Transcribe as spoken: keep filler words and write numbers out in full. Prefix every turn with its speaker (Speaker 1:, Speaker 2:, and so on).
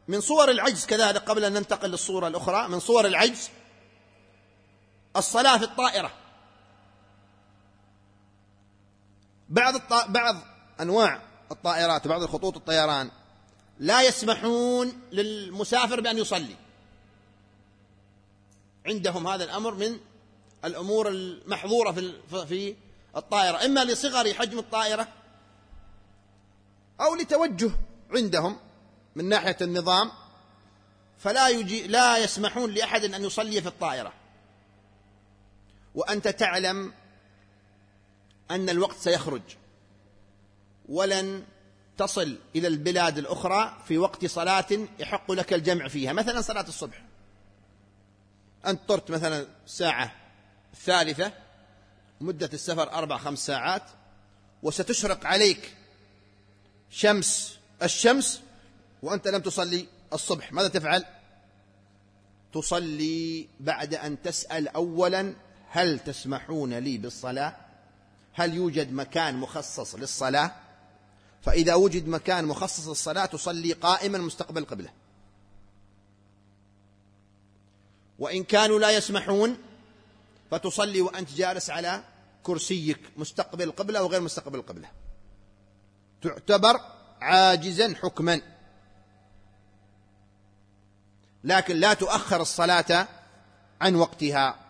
Speaker 1: من صور العجز كذلك، قبل أن ننتقل للصورة الأخرى، من صور العجز الصلاة في الطائرة. بعض الط... بعض أنواع الطائرات وبعض الخطوط الطيران لا يسمحون للمسافر بأن يصلي، عندهم هذا الأمر من الأمور المحظورة في في الطائرة، إما لصغر حجم الطائرة أو لتوجه عندهم من ناحية النظام، فلا يجي لا يسمحون لأحد أن يصلي في الطائرة. وأنت تعلم أن الوقت سيخرج ولن تصل إلى البلاد الأخرى في وقت صلاة يحق لك الجمع فيها، مثلا صلاة الصبح، أنت طرت مثلا الساعة الثالثة، مدة السفر أربع خمس ساعات، وستشرق عليك شمس الشمس وأنت لم تصلي الصبح، ماذا تفعل؟ تصلي بعد أن تسأل أولا هل تسمحون لي بالصلاة؟ هل يوجد مكان مخصص للصلاة؟ فإذا وجد مكان مخصص للصلاة تصلي قائما مستقبل القبلة. وإن كانوا لا يسمحون فتصلي وأنت جالس على كرسيك مستقبل القبلة وغير مستقبل القبلة، تعتبر عاجزا حكما، لكن لا تؤخر الصلاة عن وقتها.